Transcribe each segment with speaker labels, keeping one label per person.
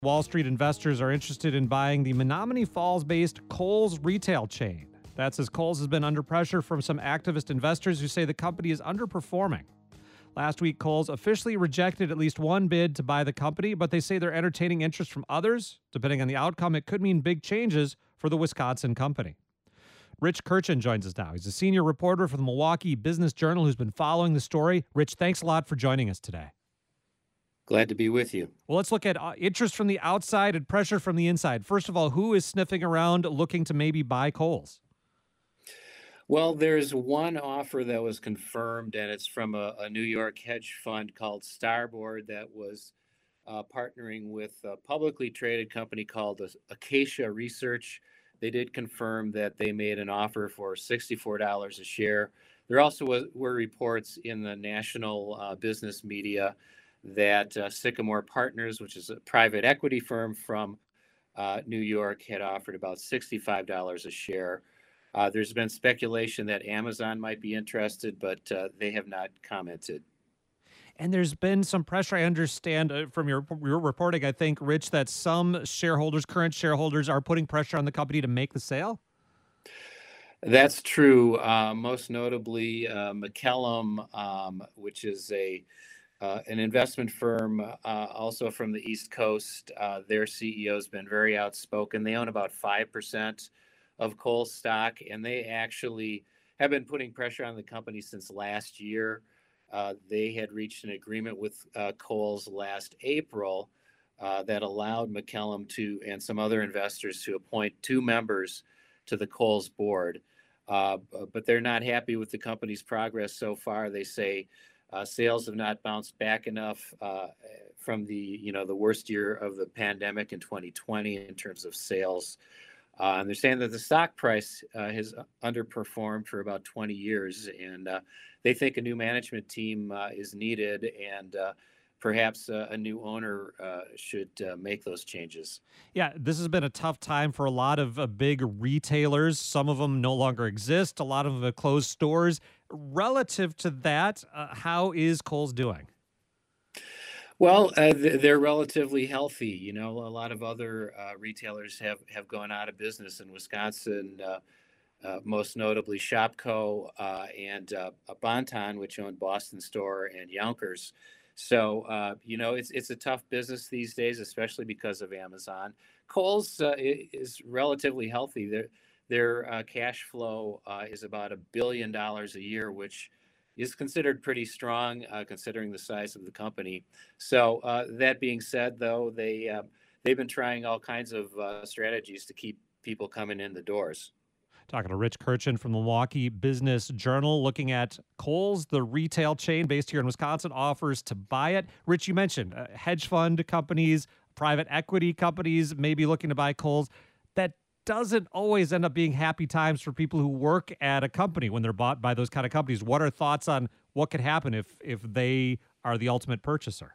Speaker 1: Wall Street investors are interested in buying the Menominee Falls-based Kohl's retail chain. That's as Kohl's has been under pressure from some activist investors who say the company is underperforming. Last week, Kohl's officially rejected at least one bid to buy the company, but they say they're entertaining interest from others. Depending on the outcome, it could mean big changes for the Wisconsin company. Rich Kirchen joins us now. He's a senior reporter for the Milwaukee Business Journal who's been following the story. Rich, thanks a lot for joining us today.
Speaker 2: Glad to be with you.
Speaker 1: Well, let's look at interest from the outside and pressure from the inside. First of all, who is sniffing around looking to maybe buy Kohl's?
Speaker 2: Well, there's one offer that was confirmed, and it's from a New York hedge fund called Starboard that was partnering with a publicly traded company called Acacia Research. They did confirm that they made an offer for $64 a share. There also were reports in the national business media that Sycamore Partners, which is a private equity firm from New York, had offered about $65 a share. There's been speculation that Amazon might be interested, but they have not commented.
Speaker 1: And there's been some pressure, I understand, from your reporting, I think, Rich, that some shareholders, current shareholders, are putting pressure on the company to make the sale?
Speaker 2: That's true. Most notably, McKellum, which is an investment firm also from the East Coast. Their CEO has been very outspoken. They own about 5% of Kohl's stock, and they actually have been putting pressure on the company since last year. They had reached an agreement with Kohl's last April that allowed McKellum and some other investors to appoint 2 members to the Kohl's board. But they're not happy with the company's progress so far. They say sales have not bounced back enough from the worst year of the pandemic in 2020 in terms of sales. And they're saying that the stock price has underperformed for about 20 years, and they think a new management team is needed, and perhaps a new owner should make those changes.
Speaker 1: Yeah, this has been a tough time for a lot of big retailers. Some of them no longer exist. A lot of them have closed stores. Relative to that, how is Kohl's doing?
Speaker 2: Well, they're relatively healthy. You know, a lot of other retailers have gone out of business in Wisconsin, most notably Shopko and Bonton, which owned Boston Store and Yonkers. So, it's a tough business these days, especially because of Amazon. Kohl's is relatively healthy. Their cash flow is about $1 billion a year, which is considered pretty strong considering the size of the company. So that being said, though, they've been trying all kinds of strategies to keep people coming in the doors.
Speaker 1: Talking to Rich Kirchen from the Milwaukee Business Journal, looking at Kohl's, the retail chain based here in Wisconsin, offers to buy it. Rich, you mentioned hedge fund companies, private equity companies maybe looking to buy Kohl's. That doesn't always end up being happy times for people who work at a company when they're bought by those kind of companies. What are thoughts on what could happen if they are the ultimate purchaser?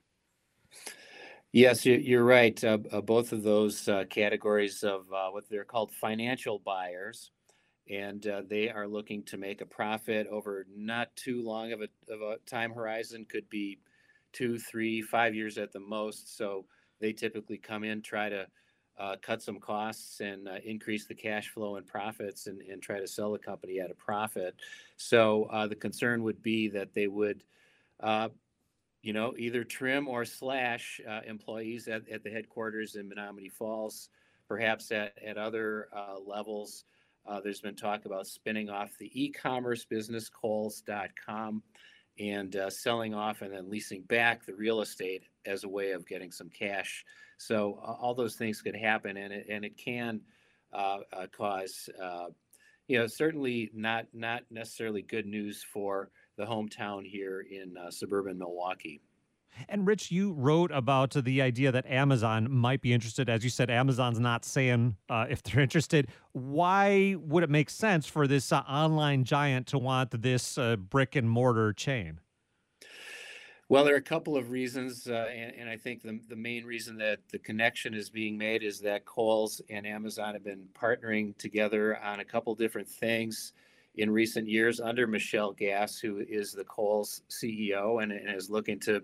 Speaker 2: Yes, you're right. Both of those categories of what they're called financial buyers, and they are looking to make a profit over not too long of a time horizon, could be 2, 3, 5 years at the most. So they typically come in, try to cut some costs and increase the cash flow and profits and try to sell the company at a profit. So the concern would be that they would, either trim or slash employees at the headquarters in Menominee Falls, perhaps at other levels. There's been talk about spinning off the e-commerce business, Kohls.com, and selling off and then leasing back the real estate as a way of getting some cash. So all those things could happen, and it can cause, certainly not necessarily good news for the hometown here in suburban Milwaukee.
Speaker 1: And Rich, you wrote about the idea that Amazon might be interested. As you said, Amazon's not saying if they're interested. Why would it make sense for this online giant to want this brick and mortar chain?
Speaker 2: Well, there are a couple of reasons, and I think the main reason that the connection is being made is that Kohl's and Amazon have been partnering together on a couple different things in recent years under Michelle Gass, who is the Kohl's CEO and is looking to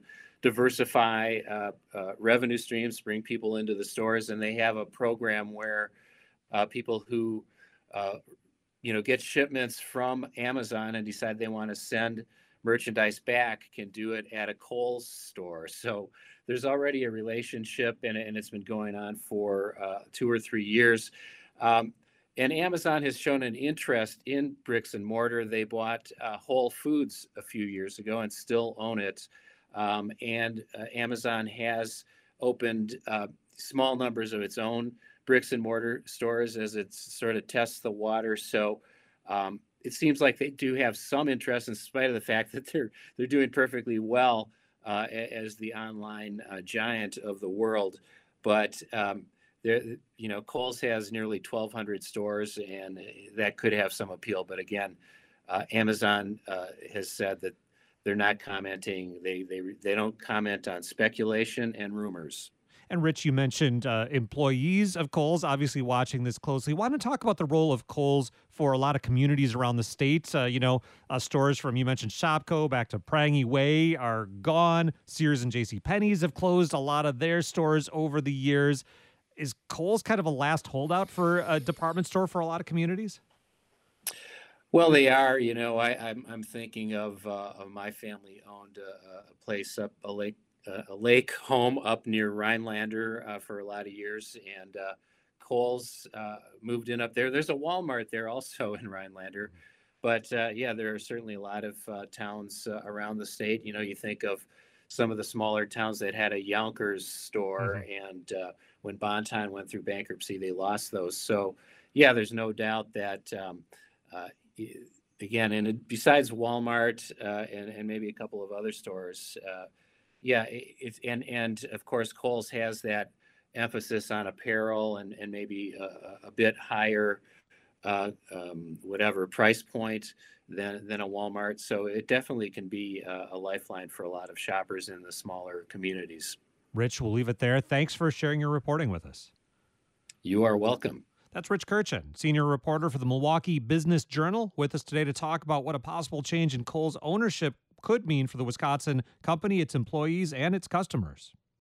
Speaker 2: diversify revenue streams, bring people into the stores, and they have a program where people who get shipments from Amazon and decide they want to send merchandise back can do it at a Kohl's store. So there's already a relationship, and it's been going on for 2 or 3 years. And Amazon has shown an interest in bricks and mortar. They bought Whole Foods a few years ago and still own it. And Amazon has opened small numbers of its own bricks and mortar stores as it sort of tests the water. So it seems like they do have some interest, in spite of the fact that they're doing perfectly well as the online giant of the world. But Kohl's has nearly 1,200 stores, and that could have some appeal. But again, Amazon has said that they're not commenting. They don't comment on speculation and rumors.
Speaker 1: And Rich, you mentioned employees of Kohl's obviously watching this closely. Want to talk about the role of Kohl's for a lot of communities around the state? Stores from, you mentioned Shopko back to Prangy Way are gone. Sears and JCPenney's have closed a lot of their stores over the years. Is Kohl's kind of a last holdout for a department store for a lot of communities?
Speaker 2: Well, they are. I'm thinking of my family owned a place up a lake home up near Rhinelander for a lot of years, and Kohl's moved in up there. There's a Walmart there also in Rhinelander, but there are certainly a lot of towns around the state. You think of some of the smaller towns that had a Yonkers store, and when Bonton went through bankruptcy, they lost those. So, there's no doubt that, again, and besides Walmart and maybe a couple of other stores, and of course, Kohl's has that emphasis on apparel and maybe a bit higher, whatever price point than a Walmart. So it definitely can be a lifeline for a lot of shoppers in the smaller communities.
Speaker 1: Rich, we'll leave it there. Thanks for sharing your reporting with us.
Speaker 2: You are welcome.
Speaker 1: That's Rich Kirchen, senior reporter for the Milwaukee Business Journal, with us today to talk about what a possible change in Kohl's ownership could mean for the Wisconsin company, its employees, and its customers.